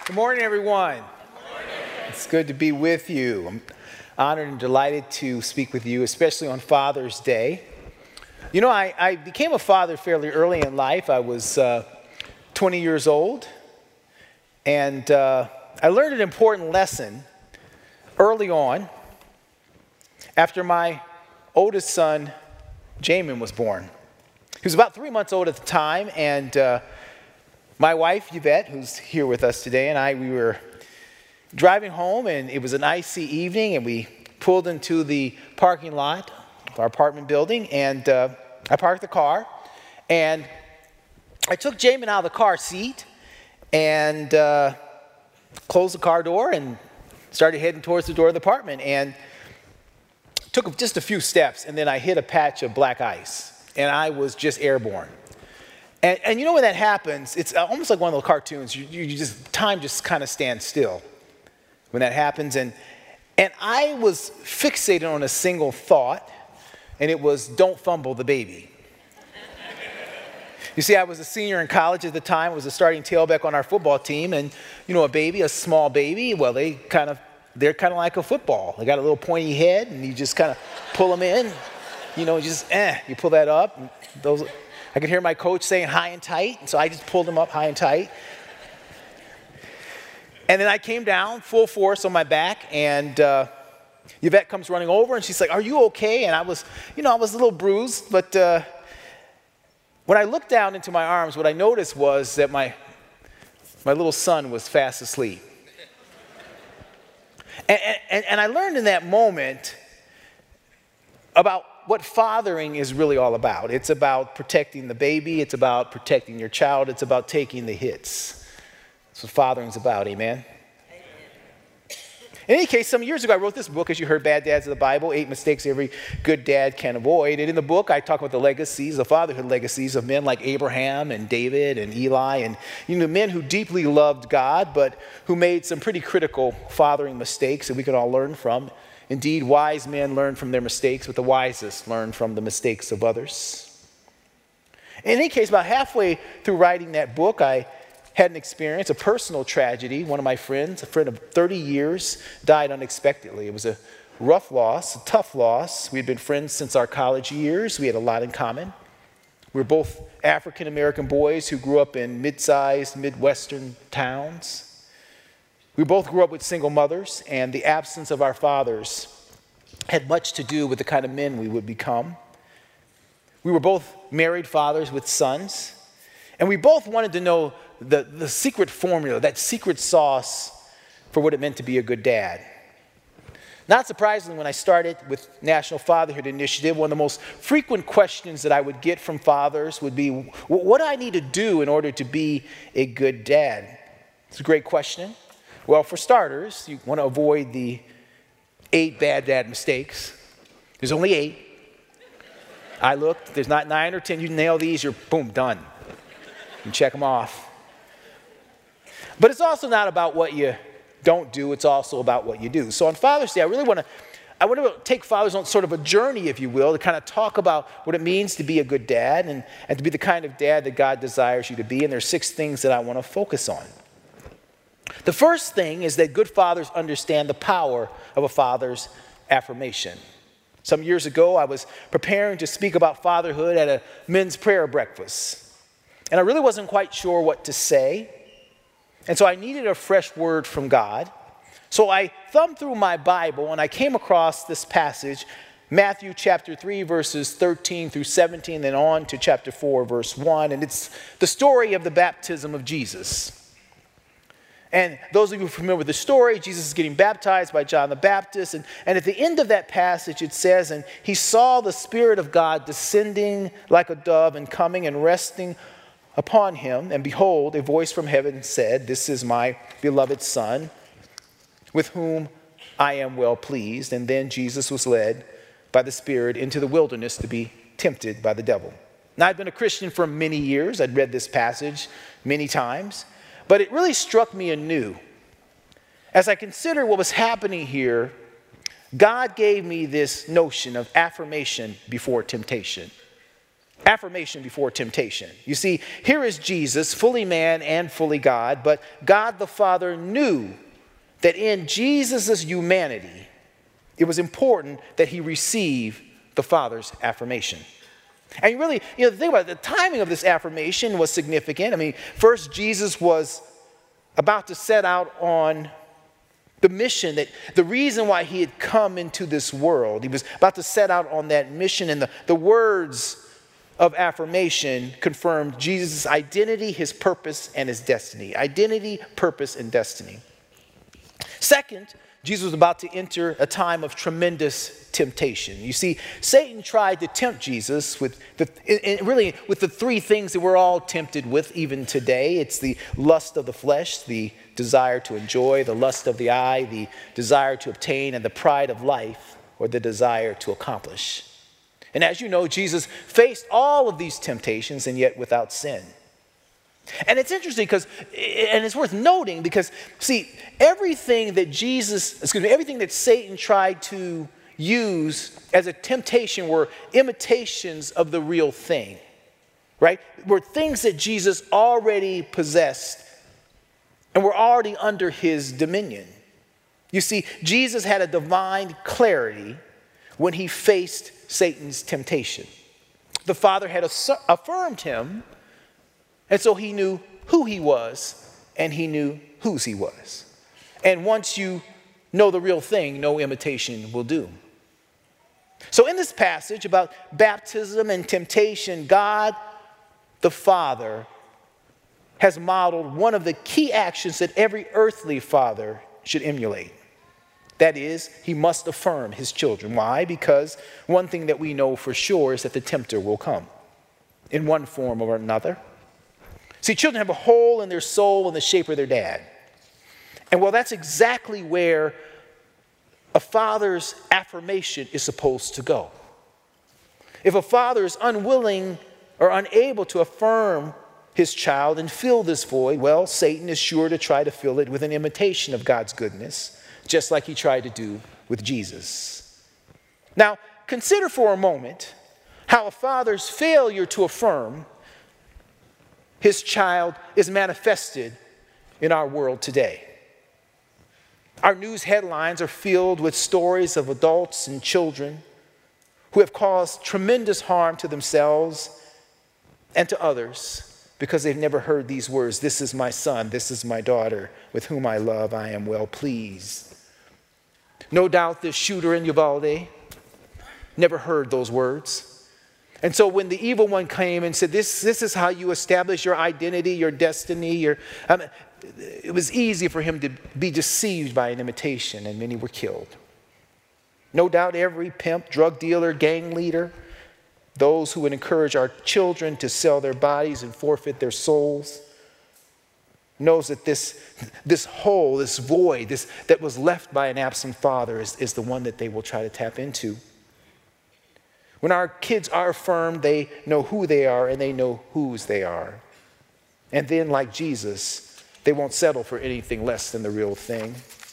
Good morning, everyone. It's good to be with you. I'm honored and delighted to speak with you, especially on Father's Day. You know, I became a father fairly early in life. I was 20 years old, and I learned an important lesson early on after my oldest son, Jamin, was born. He was about 3 months old at the time, and my wife, Yvette, who's here with us today, and we were driving home, and it was an icy evening, and we pulled into the parking lot of our apartment building, and I parked the car, and I took Jamin out of the car seat and closed the car door and started heading towards the door of the apartment, and took just a few steps, and then I hit a patch of black ice, and I was just airborne. And you know when that happens, it's almost like one of those cartoons. Time just kind of stands still when that happens. And I was fixated on a single thought, and it was, don't fumble the baby. You see, I was a senior in college at the time. I was a starting tailback on our football team. And, you know, a small baby, well, they're kind of like a football. They got a little pointy head, and you just kind of pull them in. You know, you pull that up. And I could hear my coach saying high and tight, and so I just pulled him up high and tight. And then I came down full force on my back, and Yvette comes running over, and she's like, "Are you okay?" And I was a little bruised, but when I looked down into my arms, what I noticed was that my little son was fast asleep. And I learned in that moment about what fathering is really all about. It's about protecting the baby. It's about protecting your child. It's about taking the hits. That's what fathering's about, amen? In any case, some years ago, I wrote this book, as you heard, Bad Dads of the Bible, 8 Mistakes Every Good Dad Can Avoid. And in the book, I talk about the legacies, the fatherhood legacies of men like Abraham and David and Eli, and men who deeply loved God, but who made some pretty critical fathering mistakes that we can all learn from. Indeed, wise men learn from their mistakes, but the wisest learn from the mistakes of others. In any case, about halfway through writing that book, I had an experience, a personal tragedy. One of my friends, a friend of 30 years, died unexpectedly. It was a rough loss, a tough loss. We had been friends since our college years. We had a lot in common. We were both African-American boys who grew up in mid-sized Midwestern towns. We both grew up with single mothers, and the absence of our fathers had much to do with the kind of men we would become. We were both married fathers with sons, and we both wanted to know the secret formula, that secret sauce for what it meant to be a good dad. Not surprisingly, when I started with National Fatherhood Initiative, one of the most frequent questions that I would get from fathers would be, what do I need to do in order to be a good dad? It's a great question. Well, for starters, you want to avoid the 8 bad dad mistakes. There's only 8. I looked, there's not 9 or 10. You nail these, you're boom, done. You check them off. But it's also not about what you don't do, it's also about what you do. So on Father's Day, I want to take fathers on sort of a journey, if you will, to kind of talk about what it means to be a good dad and to be the kind of dad that God desires you to be. And there's 6 things that I want to focus on. The first thing is that good fathers understand the power of a father's affirmation. Some years ago, I was preparing to speak about fatherhood at a men's prayer breakfast. And I really wasn't quite sure what to say. And so I needed a fresh word from God. So I thumbed through my Bible, and I came across this passage, Matthew chapter 3, verses 13 through 17, then on to chapter 4, verse 1. And it's the story of the baptism of Jesus. And those of you familiar with the story, Jesus is getting baptized by John the Baptist. And at the end of that passage, it says, "And he saw the Spirit of God descending like a dove and coming and resting upon him. And behold, a voice from heaven said, 'This is my beloved Son, with whom I am well pleased.' And then Jesus was led by the Spirit into the wilderness to be tempted by the devil." Now, I've been a Christian for many years. I'd read this passage many times. But it really struck me anew. As I consider what was happening here, God gave me this notion of affirmation before temptation. Affirmation before temptation. You see, here is Jesus, fully man and fully God, but God the Father knew that in Jesus' humanity, it was important that he receive the Father's affirmation. And really, the thing about it, the timing of this affirmation was significant. I mean, first, Jesus was about to set out on the mission, that the reason why he had come into this world. He was about to set out on that mission, and the words of affirmation confirmed Jesus' identity, his purpose, and his destiny. Identity, purpose, and destiny. Second, Jesus was about to enter a time of tremendous temptation. You see, Satan tried to tempt Jesus with the three things that we're all tempted with even today. It's the lust of the flesh, the desire to enjoy, the lust of the eye, the desire to obtain, and the pride of life, or the desire to accomplish. And as you know, Jesus faced all of these temptations and yet without sin. And it's interesting and it's worth noting because, see, everything that Satan tried to use as a temptation were imitations of the real thing, right? Were things that Jesus already possessed and were already under his dominion. You see, Jesus had a divine clarity when he faced Satan's temptation. The Father had affirmed him, and so he knew who he was, and he knew whose he was. And once you know the real thing, no imitation will do. So in this passage about baptism and temptation, God the Father has modeled one of the key actions that every earthly father should emulate. That is, he must affirm his children. Why? Because one thing that we know for sure is that the tempter will come in one form or another. See, children have a hole in their soul in the shape of their dad. And well, that's exactly where a father's affirmation is supposed to go. If a father is unwilling or unable to affirm his child and fill this void, well, Satan is sure to try to fill it with an imitation of God's goodness, just like he tried to do with Jesus. Now, consider for a moment how a father's failure to affirm his child is manifested in our world today. Our news headlines are filled with stories of adults and children who have caused tremendous harm to themselves and to others because they've never heard these words, "This is my son, this is my daughter, with whom I love, I am well pleased." No doubt the shooter in Uvalde never heard those words. And so when the evil one came and said, this is how you establish your identity, your destiny, it was easy for him to be deceived by an imitation, and many were killed. No doubt every pimp, drug dealer, gang leader, those who would encourage our children to sell their bodies and forfeit their souls, knows that this hole, this void, that was left by an absent father is the one that they will try to tap into. When our kids are affirmed, they know who they are and they know whose they are. And then, like Jesus, they won't settle for anything less than the real thing.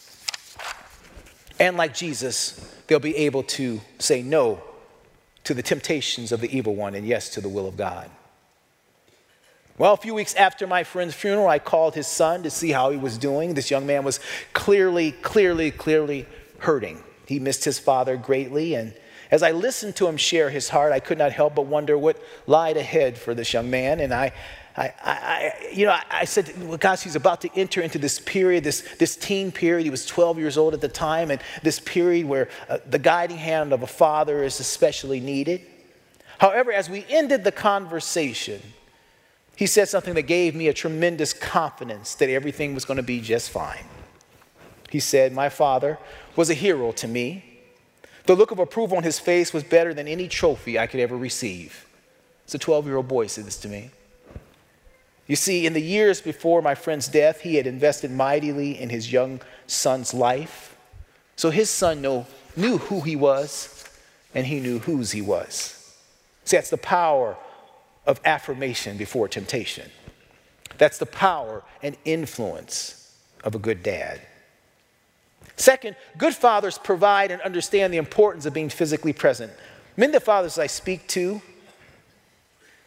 And like Jesus, they'll be able to say no to the temptations of the evil one and yes to the will of God. Well, a few weeks after my friend's funeral, I called his son to see how he was doing. This young man was clearly hurting. He missed his father greatly, and as I listened to him share his heart, I could not help but wonder what lied ahead for this young man. And I said, well, gosh, he's about to enter into this period, this teen period. He was 12 years old at the time, and this period where the guiding hand of a father is especially needed. However, as we ended the conversation, he said something that gave me a tremendous confidence that everything was going to be just fine. He said, "My father was a hero to me. The look of approval on his face was better than any trophy I could ever receive." It's a 12-year-old boy said this to me. You see, in the years before my friend's death, he had invested mightily in his young son's life. So his son knew who he was, and he knew whose he was. See, that's the power of affirmation before temptation. That's the power and influence of a good dad. Second, good fathers provide and understand the importance of being physically present. Many of the fathers I speak to,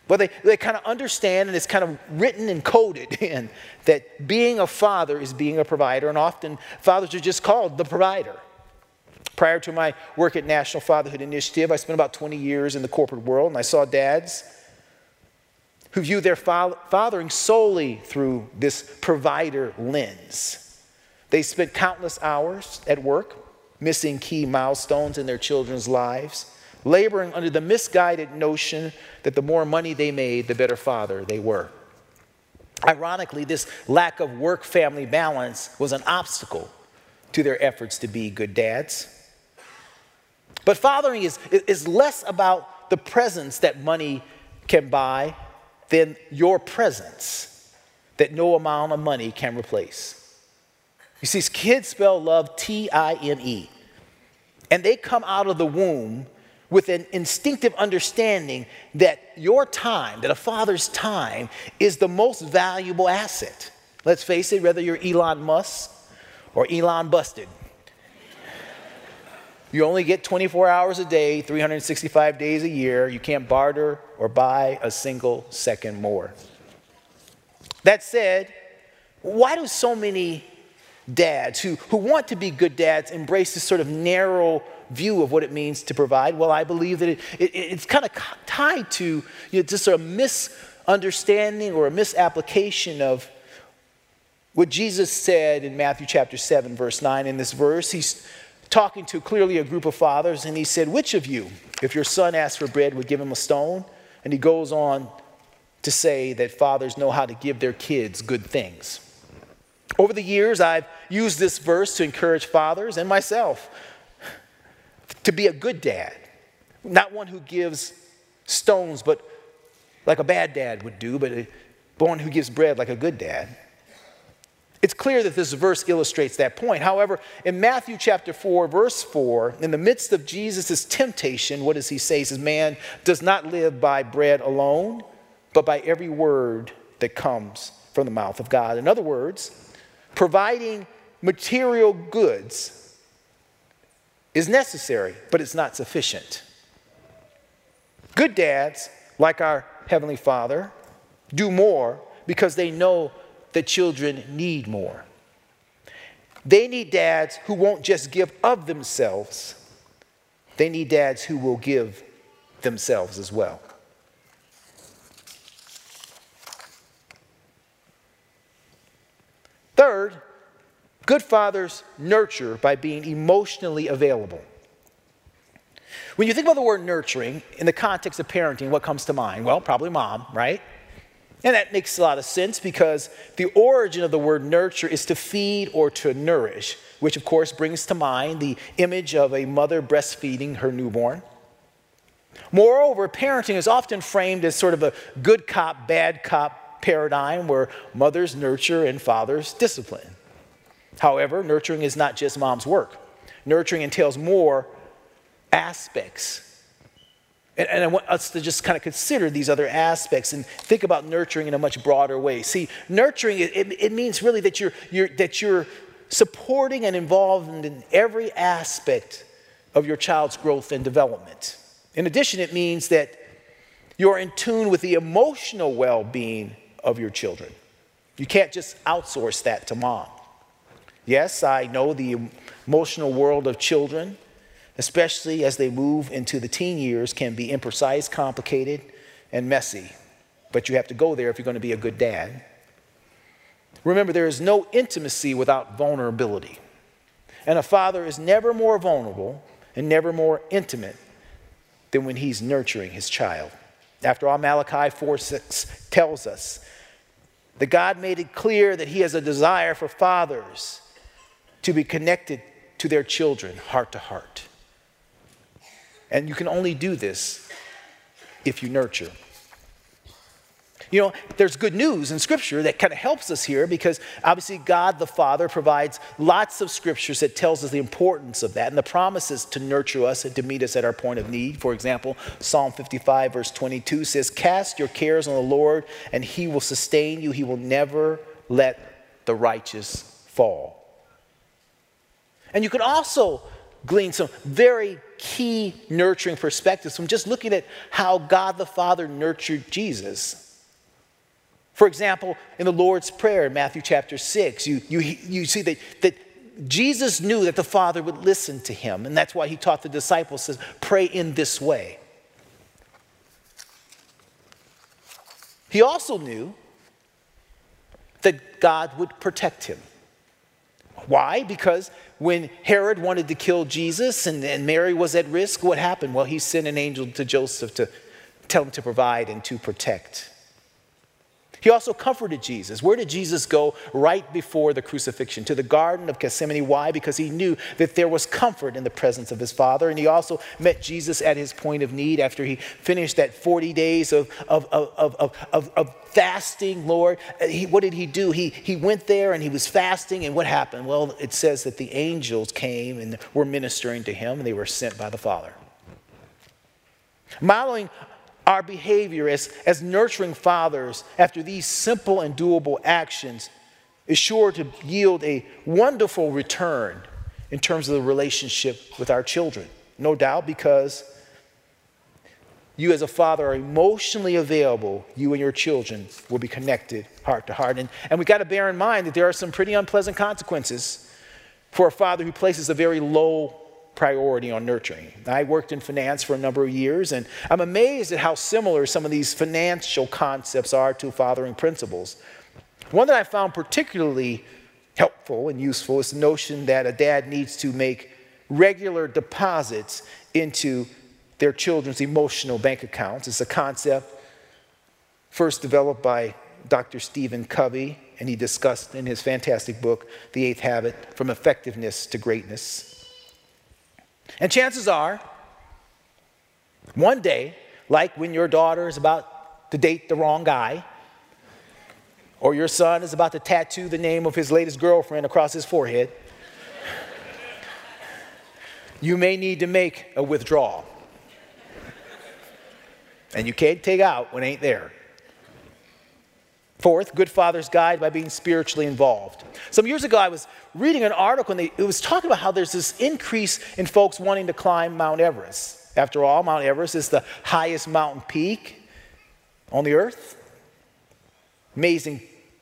But they kind of understand, and it's kind of written and coded in, that being a father is being a provider, and often fathers are just called the provider. Prior to my work at National Fatherhood Initiative, I spent about 20 years in the corporate world, and I saw dads who view their fathering solely through this provider lens. They spent countless hours at work, missing key milestones in their children's lives, laboring under the misguided notion that the more money they made, the better father they were. Ironically, this lack of work-family balance was an obstacle to their efforts to be good dads. But fathering is less about the presence that money can buy than your presence that no amount of money can replace. You see, kids spell love T-I-M-E, and they come out of the womb with an instinctive understanding that your time, that a father's time, is the most valuable asset. Let's face it, whether you're Elon Musk or Elon Busted, you only get 24 hours a day, 365 days a year. You can't barter or buy a single second more. That said, why do so many dads who want to be good dads embrace this sort of narrow view of what it means to provide? Well, I believe that it's kind of tied to just sort of misunderstanding or a misapplication of what Jesus said in Matthew chapter 7, verse 9. In this verse, he's talking to clearly a group of fathers, and he said, which of you, if your son asks for bread, would give him a stone? And he goes on to say that fathers know how to give their kids good things. Over the years, I've used this verse to encourage fathers and myself to be a good dad. Not one who gives stones, but like a bad dad would do, but one who gives bread like a good dad. It's clear that this verse illustrates that point. However, in Matthew chapter 4, verse 4, in the midst of Jesus' temptation, what does he say? He says, man does not live by bread alone, but by every word that comes from the mouth of God. In other words, providing material goods is necessary, but it's not sufficient. Good dads, like our Heavenly Father, do more because they know that children need more. They need dads who won't just give of themselves. They need dads who will give themselves as well. Third, good fathers nurture by being emotionally available. When you think about the word nurturing in the context of parenting, what comes to mind? Well, probably mom, right? And that makes a lot of sense because the origin of the word nurture is to feed or to nourish, which of course brings to mind the image of a mother breastfeeding her newborn. Moreover, parenting is often framed as sort of a good cop, bad cop paradigm where mothers nurture and fathers discipline. However, nurturing is not just mom's work. Nurturing entails more aspects. And I want us to just kind of consider these other aspects and think about nurturing in a much broader way. See, nurturing, it means really that you're supporting and involved in every aspect of your child's growth and development. In addition, it means that you're in tune with the emotional well-being of your children. You can't just outsource that to mom. Yes, I know the emotional world of children, especially as they move into the teen years, can be imprecise, complicated, and messy. But you have to go there if you're going to be a good dad. Remember, there is no intimacy without vulnerability. And a father is never more vulnerable and never more intimate than when he's nurturing his child. After all, Malachi 4:6 tells us that God made it clear that he has a desire for fathers to be connected to their children heart to heart. And you can only do this if you nurture. You know, there's good news in Scripture that kind of helps us here because obviously God the Father provides lots of Scriptures that tells us the importance of that and the promises to nurture us and to meet us at our point of need. For example, Psalm 55 verse 22 says, cast your cares on the Lord and he will sustain you. He will never let the righteous fall. And you can also glean some very key nurturing perspectives from just looking at how God the Father nurtured Jesus. For example, in the Lord's Prayer in Matthew chapter 6, you see that Jesus knew that the Father would listen to him, and that's why he taught the disciples, says, pray in this way. He also knew that God would protect him. Why? Because when Herod wanted to kill Jesus and Mary was at risk, what happened? Well, he sent an angel to Joseph to tell him to provide and to protect. He also comforted Jesus. Where did Jesus go right before the crucifixion? To the Garden of Gethsemane. Why? Because he knew that there was comfort in the presence of his Father. And he also met Jesus at his point of need after he finished that 40 days of fasting, Lord. What did he do? He went there and he was fasting. And what happened? Well, it says that the angels came and were ministering to him, and they were sent by the Father. Modeling our behavior as nurturing fathers after these simple and doable actions is sure to yield a wonderful return in terms of the relationship with our children. No doubt, because you as a father are emotionally available, you and your children will be connected heart to heart. And we've got to bear in mind that there are some pretty unpleasant consequences for a father who places a very low priority on nurturing. I worked in finance for a number of years, and I'm amazed at how similar some of these financial concepts are to fathering principles. One that I found particularly helpful and useful is the notion that a dad needs to make regular deposits into their children's emotional bank accounts. It's a concept first developed by Dr. Stephen Covey, and he discussed in his fantastic book, The Eighth Habit, From Effectiveness to Greatness. And chances are, one day, like when your daughter is about to date the wrong guy, or your son is about to tattoo the name of his latest girlfriend across his forehead, you may need to make a withdrawal. And you can't take out what ain't there. Fourth, good fathers guide by being spiritually involved. Some years ago, I was reading an article, and it was talking about how there's this increase in folks wanting to climb Mount Everest. After all, Mount Everest is the highest mountain peak on the earth. Amazing,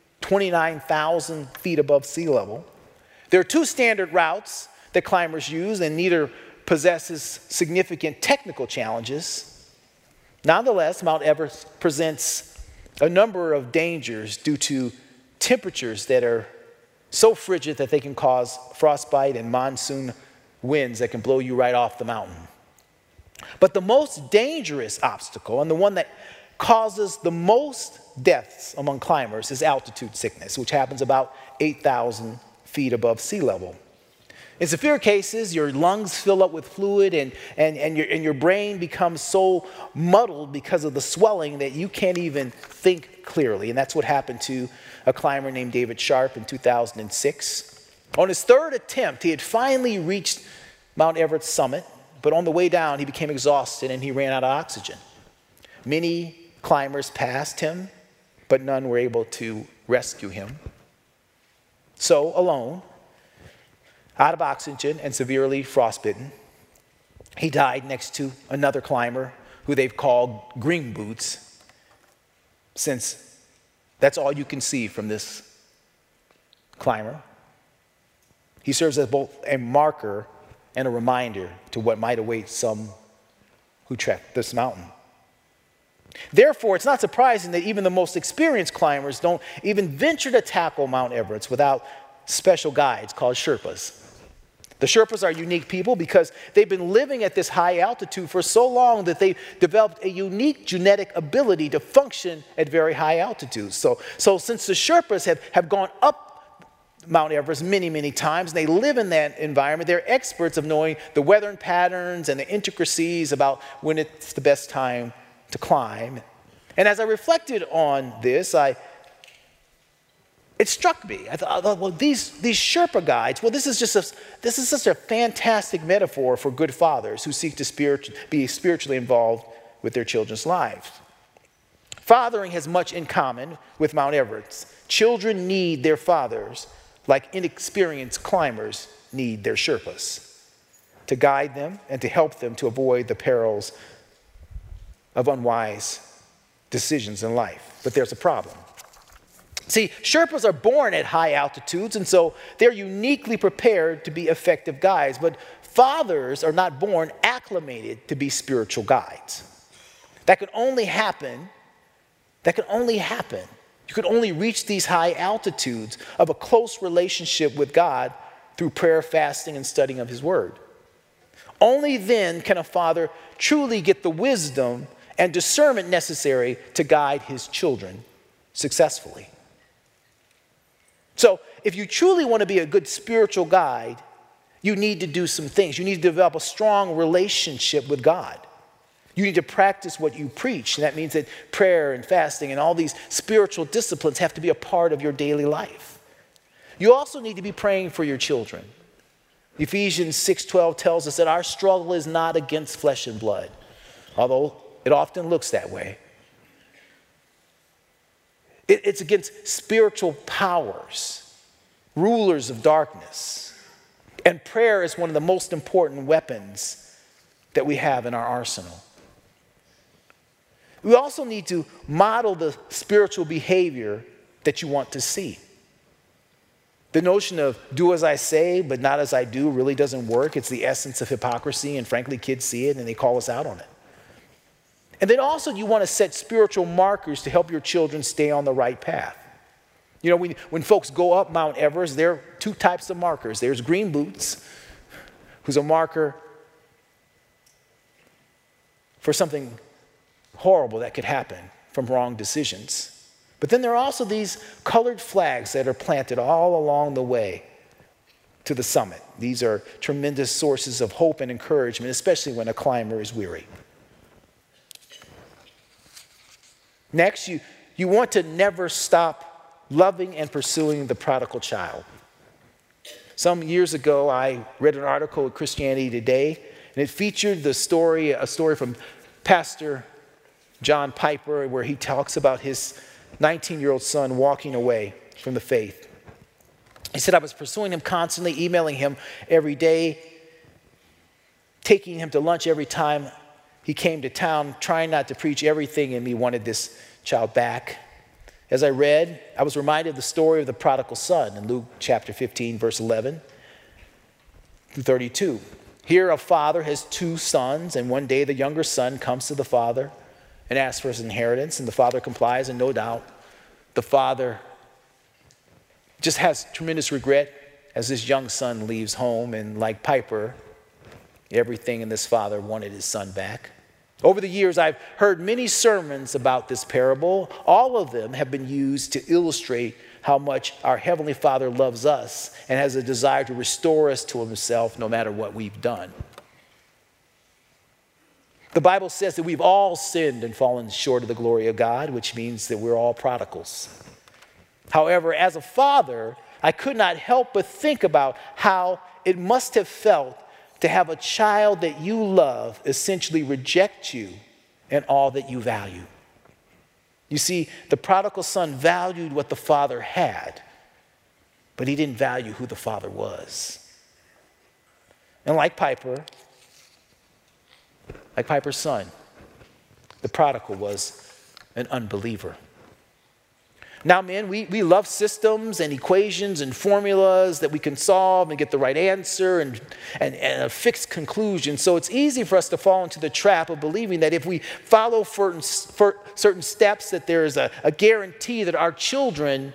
29,000 feet above sea level. There are two standard routes that climbers use, and neither possesses significant technical challenges. Nonetheless, Mount Everest presents a number of dangers due to temperatures that are so frigid that they can cause frostbite and monsoon winds that can blow you right off the mountain. But the most dangerous obstacle, and the one that causes the most deaths among climbers, is altitude sickness, which happens about 8,000 feet above sea level. In severe cases, your lungs fill up with fluid and your brain becomes so muddled because of the swelling that you can't even think clearly. And that's what happened to a climber named David Sharp in 2006. On his third attempt, he had finally reached Mount Everest summit, but on the way down, he became exhausted and he ran out of oxygen. Many climbers passed him, but none were able to rescue him. So, alone, out of oxygen and severely frostbitten, he died next to another climber who they've called Green Boots, since that's all you can see from this climber. He serves as both a marker and a reminder to what might await some who trek this mountain. Therefore, it's not surprising that even the most experienced climbers don't even venture to tackle Mount Everest without special guides called Sherpas. The Sherpas are unique people because they've been living at this high altitude for so long that they've developed a unique genetic ability to function at very high altitudes. So since the Sherpas have gone up Mount Everest many, many times, and they live in that environment, they're experts of knowing the weather patterns and the intricacies about when it's the best time to climb. And as I reflected on this, it struck me. I thought, well, these Sherpa guides, well, this is such a fantastic metaphor for good fathers who seek to be spiritually involved with their children's lives. Fathering has much in common with Mount Everest. Children need their fathers like inexperienced climbers need their Sherpas. to guide them and to help them to avoid the perils of unwise decisions in life. But there's a problem. See, Sherpas are born at high altitudes, and so they're uniquely prepared to be effective guides. But fathers are not born acclimated to be spiritual guides. That can only happen. You could only reach these high altitudes of a close relationship with God through prayer, fasting, and studying of His Word. Only then can a father truly get the wisdom and discernment necessary to guide his children successfully. So, if you truly want to be a good spiritual guide, you need to do some things. You need to develop a strong relationship with God. You need to practice what you preach. And that means that prayer and fasting and all these spiritual disciplines have to be a part of your daily life. You also need to be praying for your children. Ephesians 6:12 tells us that our struggle is not against flesh and blood, although it often looks that way. It's against spiritual powers, rulers of darkness. And prayer is one of the most important weapons that we have in our arsenal. We also need to model the spiritual behavior that you want to see. The notion of do as I say, but not as I do really doesn't work. It's the essence of hypocrisy, and frankly, kids see it and they call us out on it. And then also you want to set spiritual markers to help your children stay on the right path. You know, when folks go up Mount Everest, there are two types of markers. There's Green Boots, who's a marker for something horrible that could happen from wrong decisions. But then there are also these colored flags that are planted all along the way to the summit. These are tremendous sources of hope and encouragement, especially when a climber is weary. Next, you want to never stop loving and pursuing the prodigal child. Some years ago, I read an article in Christianity Today, and it featured a story from Pastor John Piper, where he talks about his 19-year-old son walking away from the faith. He said, I was pursuing him constantly, emailing him every day, taking him to lunch every time he came to town, trying not to preach. Everything in me wanted this child back. As I read, I was reminded of the story of the prodigal son in Luke chapter 15, verse 11 through 32. Here a father has two sons, and one day the younger son comes to the father and asks for his inheritance, and the father complies, and no doubt the father just has tremendous regret as this young son leaves home, and like Piper, everything in this father wanted his son back. Over the years, I've heard many sermons about this parable. All of them have been used to illustrate how much our Heavenly Father loves us and has a desire to restore us to Himself no matter what we've done. The Bible says that we've all sinned and fallen short of the glory of God, which means that we're all prodigals. However, as a father, I could not help but think about how it must have felt to have a child that you love essentially reject you and all that you value. You see, the prodigal son valued what the father had, but he didn't value who the father was. And like Piper's son, the prodigal was an unbeliever. Now, men, we love systems and equations and formulas that we can solve and get the right answer and a fixed conclusion. So it's easy for us to fall into the trap of believing that if we follow certain steps, that there is a guarantee that our children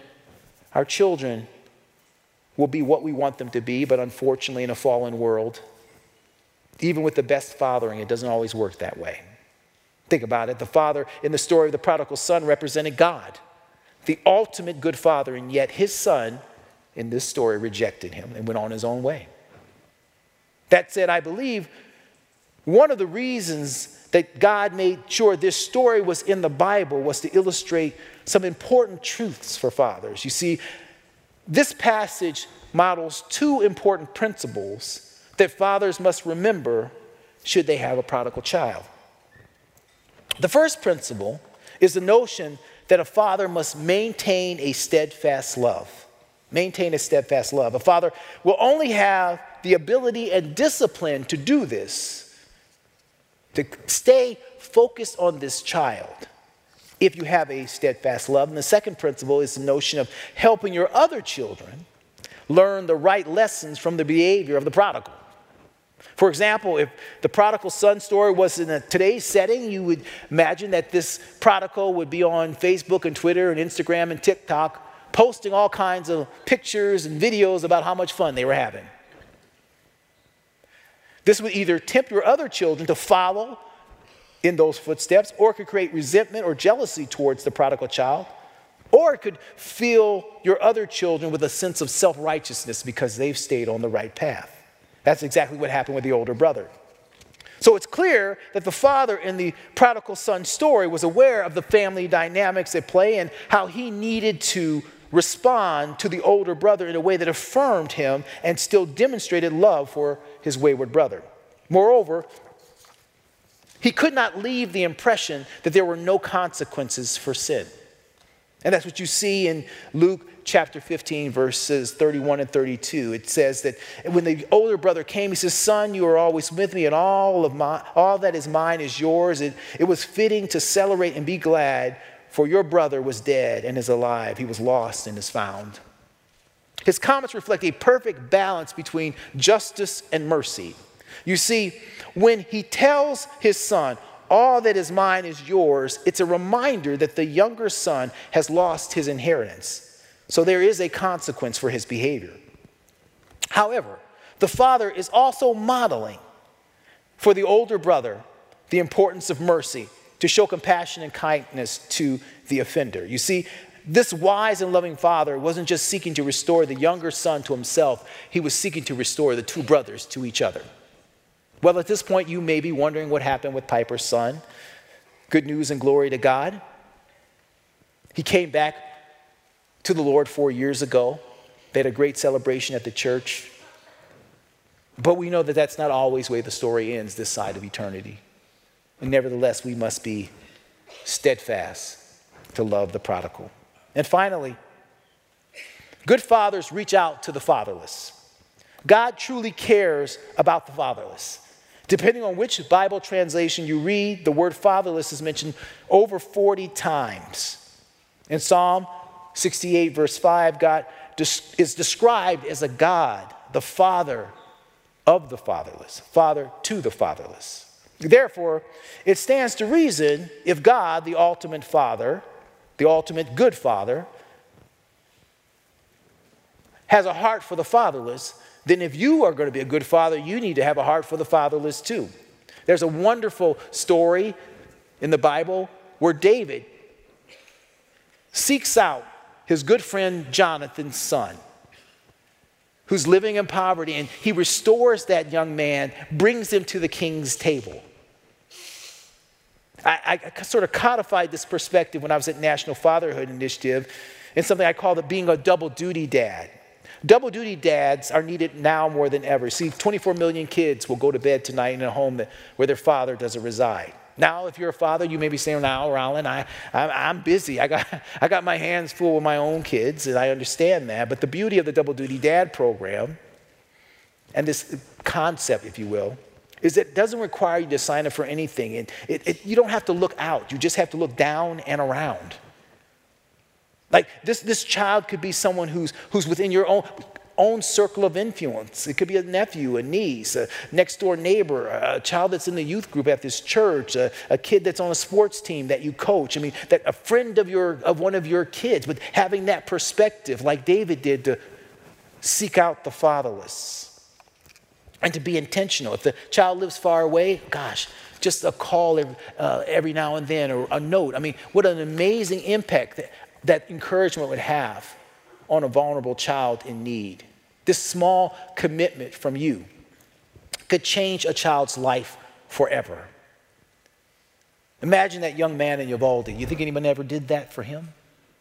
will be what we want them to be. But unfortunately, in a fallen world, even with the best fathering, it doesn't always work that way. Think about it. The father in the story of the prodigal son represented God, the ultimate good father, and yet his son in this story rejected him and went on his own way. That said, I believe one of the reasons that God made sure this story was in the Bible was to illustrate some important truths for fathers. You see, this passage models two important principles that fathers must remember should they have a prodigal child. The first principle is the notion that a father must maintain a steadfast love. Maintain a steadfast love. A father will only have the ability and discipline to do this, to stay focused on this child, if you have a steadfast love. And the second principle is the notion of helping your other children learn the right lessons from the behavior of the prodigal. For example, if the prodigal son story was in today's setting, you would imagine that this prodigal would be on Facebook and Twitter and Instagram and TikTok, posting all kinds of pictures and videos about how much fun they were having. This would either tempt your other children to follow in those footsteps, or it could create resentment or jealousy towards the prodigal child, or it could fill your other children with a sense of self-righteousness because they've stayed on the right path. That's exactly what happened with the older brother. So it's clear that the father in the prodigal son story was aware of the family dynamics at play and how he needed to respond to the older brother in a way that affirmed him and still demonstrated love for his wayward brother. Moreover, he could not leave the impression that there were no consequences for sin. And that's what you see in Luke chapter 15, verses 31 and 32. It says that when the older brother came, he says, "Son, you are always with me, and all that is mine is yours. It was fitting to celebrate and be glad, for your brother was dead and is alive. He was lost and is found." His comments reflect a perfect balance between justice and mercy. You see, when he tells his son, "All that is mine is yours," it's a reminder that the younger son has lost his inheritance. So there is a consequence for his behavior. However, the father is also modeling for the older brother the importance of mercy, to show compassion and kindness to the offender. You see, this wise and loving father wasn't just seeking to restore the younger son to himself, he was seeking to restore the two brothers to each other. Well, at this point, you may be wondering what happened with Piper's son. Good news and glory to God. He came back to the Lord 4 years ago. They had a great celebration at the church. But we know that that's not always the way the story ends this side of eternity. And nevertheless, we must be steadfast to love the prodigal. And finally, good fathers reach out to the fatherless. God truly cares about the fatherless. Depending on which Bible translation you read, the word fatherless is mentioned over 40 times. In Psalm 68, verse 5, God is described as a God, the father of the fatherless, father to the fatherless. Therefore, it stands to reason if God, the ultimate father, the ultimate good father, has a heart for the fatherless, then if you are going to be a good father, you need to have a heart for the fatherless too. There's a wonderful story in the Bible where David seeks out his good friend Jonathan's son, who's living in poverty, and he restores that young man, brings him to the king's table. I sort of codified this perspective when I was at National Fatherhood Initiative in something I called it being a double duty dad. Double duty dads are needed now more than ever. See, 24 million kids will go to bed tonight in a home where their father doesn't reside. Now, if you're a father, you may be saying, "Now, Roland, I'm busy. I got my hands full with my own kids," and I understand that. But the beauty of the double duty dad program, and this concept, if you will, is it doesn't require you to sign up for anything. You don't have to look out. You just have to look down and around. Like this child could be someone who's within your own circle of influence. It could be a nephew, a niece, a next door neighbor, a child that's in the youth group at this church, a kid that's on a sports team that you coach. I mean, that a friend of one of your kids, but having that perspective like David did to seek out the fatherless. And to be intentional. If the child lives far away, gosh, just a call every now and then, or a note. I mean, what an amazing impact that encouragement would have on a vulnerable child in need. This small commitment from you could change a child's life forever. Imagine that young man in Uvalde. You think anyone ever did that for him?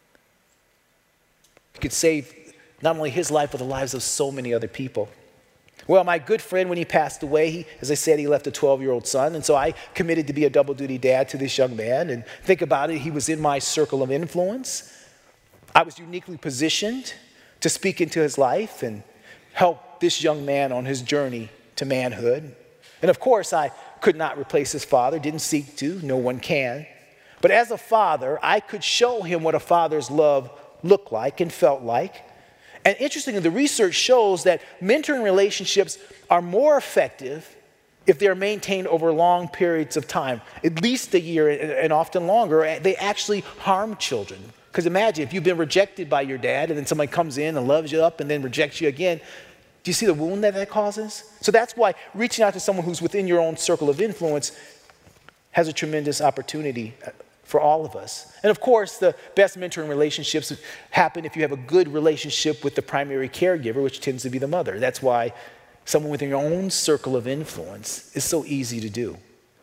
He could save not only his life, but the lives of so many other people. Well, my good friend, when he passed away, as I said, he left a 12-year-old son. And so I committed to be a double-duty dad to this young man. And think about it, he was in my circle of influence. I was uniquely positioned to speak into his life and help this young man on his journey to manhood. And of course, I could not replace his father, didn't seek to, no one can. But as a father, I could show him what a father's love looked like and felt like. And interestingly, the research shows that mentoring relationships are more effective if they're maintained over long periods of time, at least a year and often longer. They actually harm children. Because imagine if you've been rejected by your dad and then somebody comes in and loves you up and then rejects you again. Do you see the wound that causes? So that's why reaching out to someone who's within your own circle of influence has a tremendous opportunity for all of us. And of course, the best mentoring relationships happen if you have a good relationship with the primary caregiver, which tends to be the mother. That's why someone within your own circle of influence is so easy to do.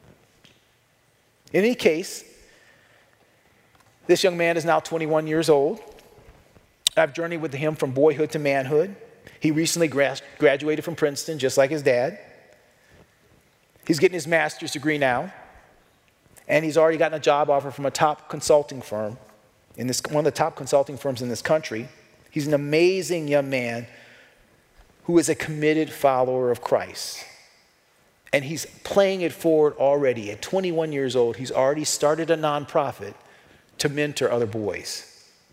In any case, this young man is now 21 years old. I've journeyed with him from boyhood to manhood. He recently graduated from Princeton, just like his dad. He's getting his master's degree now. And he's already gotten a job offer from a top consulting firm, one of the top consulting firms in this country. He's an amazing young man who is a committed follower of Christ. And he's playing it forward already. At 21 years old, he's already started a nonprofit to mentor other boys.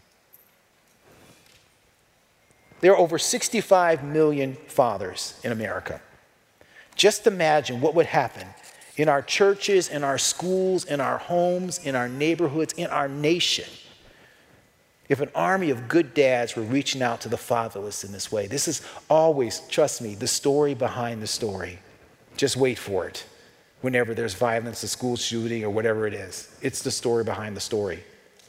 There are over 65 million fathers in America. Just imagine what would happen in our churches, in our schools, in our homes, in our neighborhoods, in our nation, if an army of good dads were reaching out to the fatherless in this way. This is always, trust me, the story behind the story. Just wait for it. Whenever there's violence, a school shooting, or whatever it is, it's the story behind the story.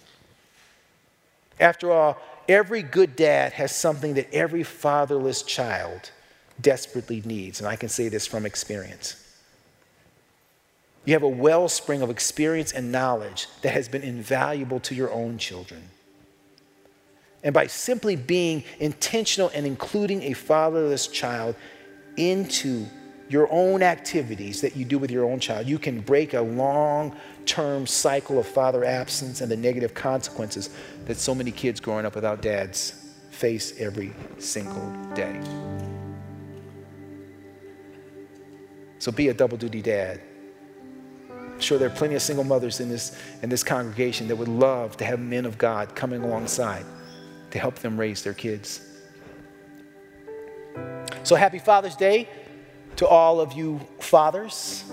After all, every good dad has something that every fatherless child desperately needs, and I can say this from experience. You have a wellspring of experience and knowledge that has been invaluable to your own children. And by simply being intentional and including a fatherless child into your own activities that you do with your own child, you can break a long-term cycle of father absence and the negative consequences that so many kids growing up without dads face every single day. So be a double-duty dad. I'm sure there are plenty of single mothers in this congregation that would love to have men of God coming alongside to help them raise their kids. So happy Father's Day to all of you fathers.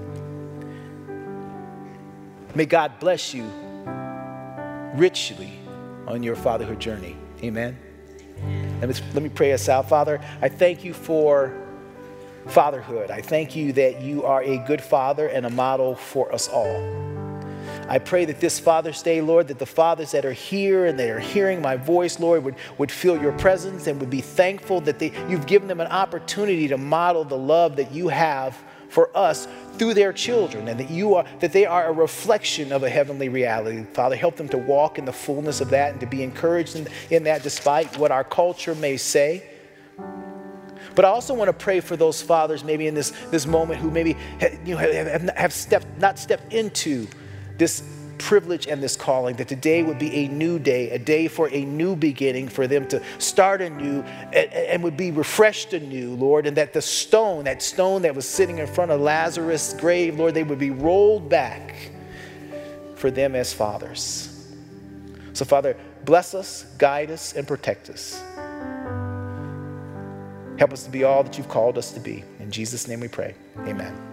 May God bless you richly on your fatherhood journey. Amen. Let me pray us out. Father, I thank you for fatherhood. I thank you that you are a good father and a model for us all. I pray that this Father's Day, Lord, that the fathers that are here and that are hearing my voice, Lord, would feel your presence and would be thankful that you've given them an opportunity to model the love that you have for us through their children, and that they are a reflection of a heavenly reality. Father, help them to walk in the fullness of that and to be encouraged in that despite what our culture may say. But I also want to pray for those fathers maybe in this moment who maybe have not stepped into this privilege and this calling, that today would be a new day, a day for a new beginning, for them to start anew and would be refreshed anew, Lord, and that stone that was sitting in front of Lazarus' grave, Lord, they would be rolled back for them as fathers. So, Father, bless us, guide us, and protect us. Help us to be all that you've called us to be. In Jesus' name we pray. Amen.